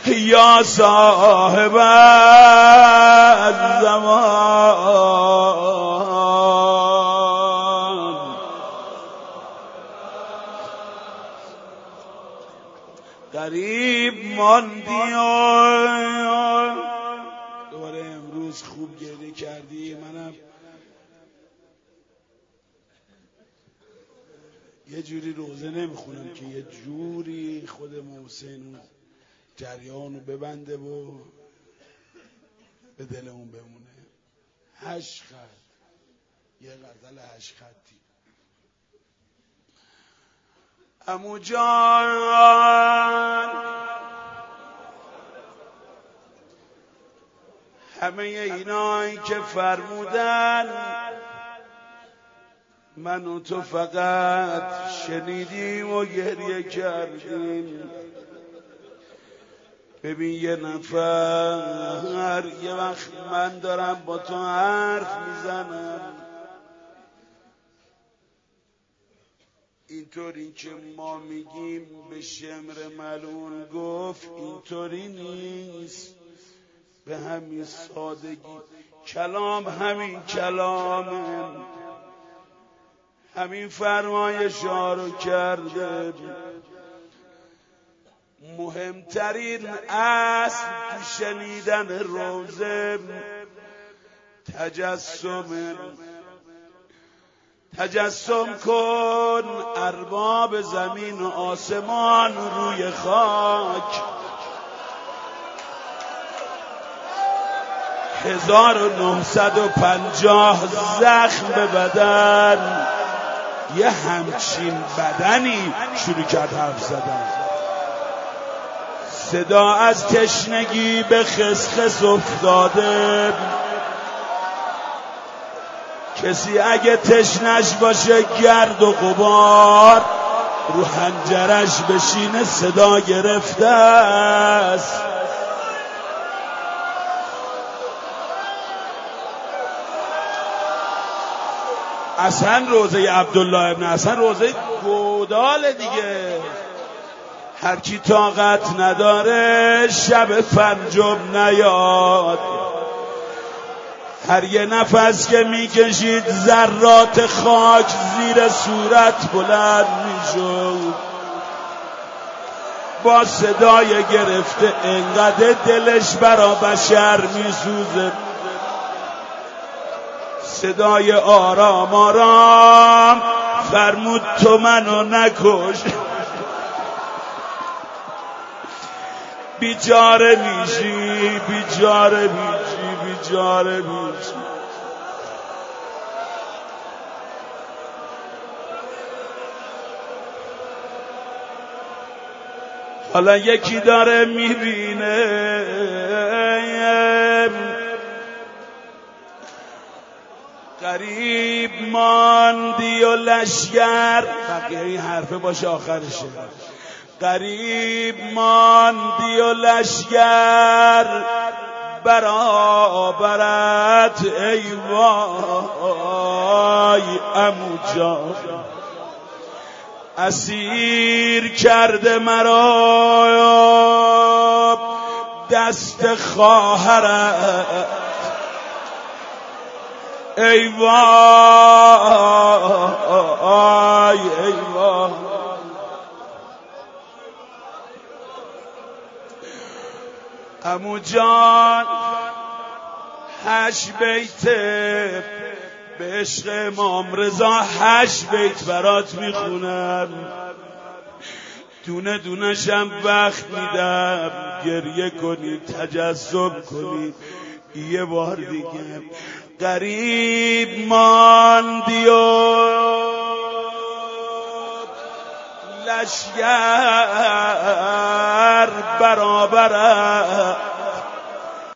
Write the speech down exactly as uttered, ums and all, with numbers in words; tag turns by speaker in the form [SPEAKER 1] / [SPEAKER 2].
[SPEAKER 1] یا صاحب الزمان غریب ماندی. دوباره امروز خوب گریه کردی. منم یه جوری روزه نمیخونم که یه جوری خود محسن جریانو ببنده و به دلمون بمونه. هشت خط، یه غزل هشت خطی. عمو جان همه اینایی که فرمودن من و تو فقط شنیدیم و گریه کردیم. ببین یه نفر یه وقت من دارم با تو حرف میزنم اینطوری که ما میگیم به شمر ملعون گفت اینطوری نیست، به همین سادگی. کلام همین کلامه، همین فرمایش‌ها رو کرده. مهمترین اصل تو شنیدن روزه تجسم. تجسم کن ارباب زمین و آسمان روی خاک. هزار و نهصد و پنجاه زخم به بدن، یه همچین بدنی شروع کرد حرف زدن. صدا از تشنگی به خسخس افتاده. کسی اگه تشنش باشه گرد و غبار رو حنجرش بشینه صدا گرفته است. اصلا روزه عبدالله ابن حسن روزه گودال دیگه. هر کی طاقت نداره شب پنجم نیاد. هر یه نفس که میکشید ذرات خاک زیر صورت بلند میشد. با صدای گرفته انقدر دلش برا بشر میسوزه. صدای آرام آرام فرمود تو منو نکش، بیچاره میشی بیچاره میشی بیچاره میشی. حالا یکی داره میبینه غریب ماندی و لشگر. بقیه این حرفه باشه آخرشه. غریب ماندی و لشگر برابرت ای وای عمو جان. اسیر کرده مرا دست خواهرت ای وای ای وای. عمو جان هشت بیته به عشق امام رضا هشت بیت برات میخونم. دونه دونه شم وقت میدم گریه کنی تجسم کنی یه بار دیگه. غریب ماندی و لشگر برابرت